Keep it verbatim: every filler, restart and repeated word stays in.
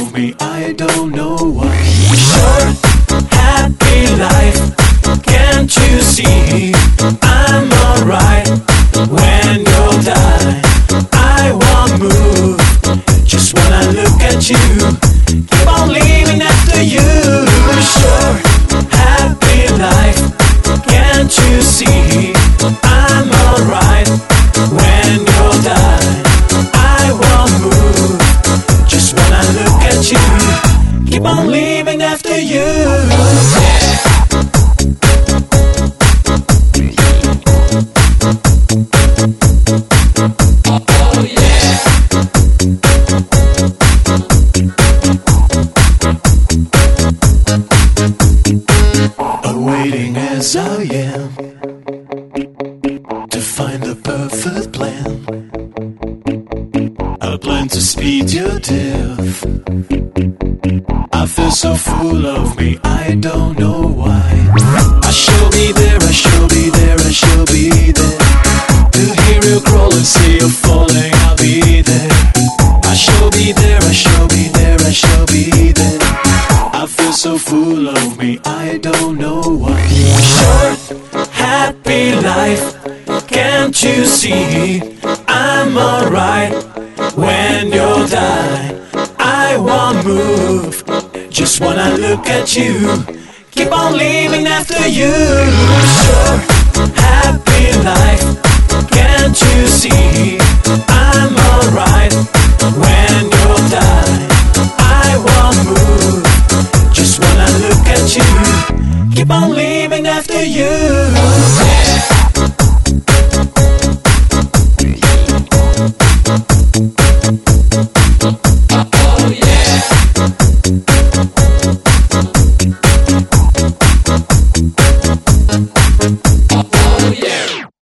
of me, I don't know why. Short, happy life, can't you see? I'm alright when you'll die. I won't move, just when I look at you, keep on leaving after you. Short, happy life, can't you see? I'm alright when you'll die. I won't move, just when I look at you, keep on leaving after you. Oh yeah. Awaiting as I am to find the perfect plan, a plan to speed your death. I feel so full of me, I don't know why. I shall be there, I shall be there, I shall be there. To hear you crawl and see you falling, I'll be there. I shall be there, I shall be there, I shall be there. I feel so full of me, I don't know why. Short, happy life, can't you see? I'm alright when you'll die. I won't move, just when I look at you, keep on leaving after you. Short, happy life, can't you see?